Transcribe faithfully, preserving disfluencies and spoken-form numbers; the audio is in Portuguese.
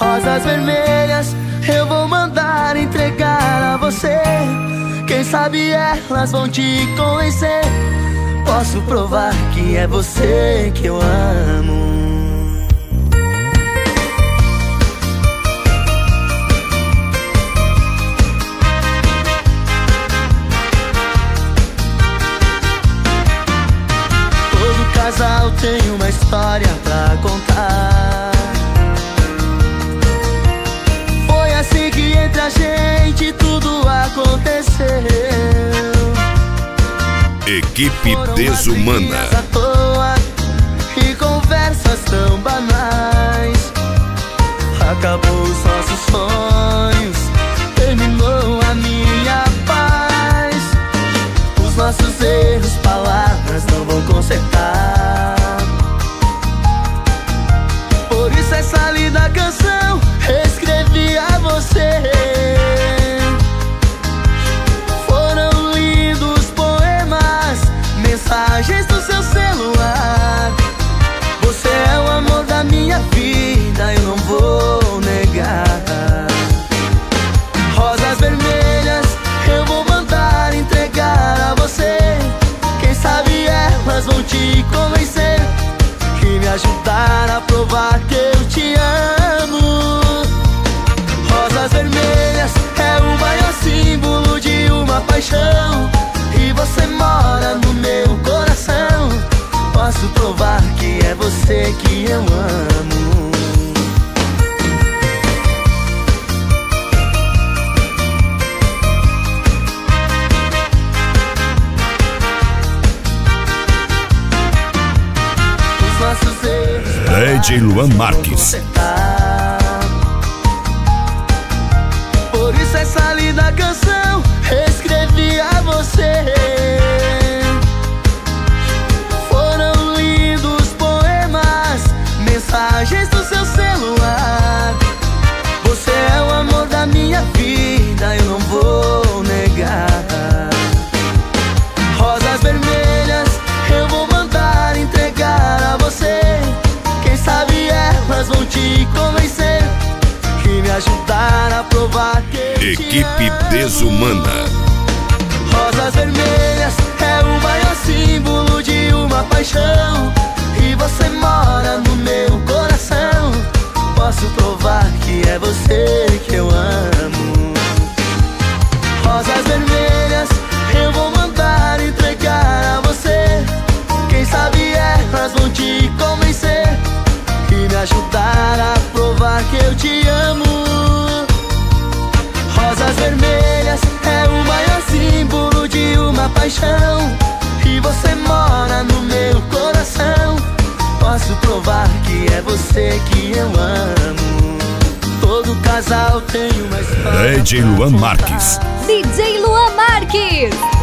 Rosas vermelhas eu vou mandar entregar a você. Quem sabe elas vão te convencer. Posso provar que é você que eu amo. Todo casal tem uma história pra contar. Foi assim que entre a gente tudo aconteceu. Equipe Desumana. À toa, e conversas tão banais. Acabou os nossos sonhos, terminou a minha paz. Os nossos erros, palavras não vão consertar. Por isso essa linda canção escrevi a você. Mensagens do seu celular. Você é o amor da minha vida, eu não vou negar. Rosas vermelhas eu vou mandar entregar a você. Quem sabe elas vão te convencer e me ajudar a provar que eu te amo. Rosas vermelhas é o maior símbolo de uma paixão. E você mora no meu coração. Posso provar que é você que eu amo. Os nossos erros, D J Luan Marques. Por isso essa linda canção escrevi a você. Foram lindos poemas, mensagens do seu celular. Você é o amor da minha vida, eu não vou negar. Rosas vermelhas eu vou mandar entregar a você. Quem sabe elas vão te convencer e me ajudar a provar que eu te Equipe amo. Desumana. Rosas vermelhas é o maior símbolo de uma paixão. E você mora no meu coração. Posso provar que é você que eu amo. Rosas vermelhas eu vou mandar entregar a você. Quem sabe elas vão te convencer e me ajudar a provar que eu te amo. Rosas vermelhas é o maior símbolo de uma paixão. E você mora no meu coração. Posso provar que é você que eu amo. Todo casal tem uma história. D J Luan Marques. D J Luan Marques.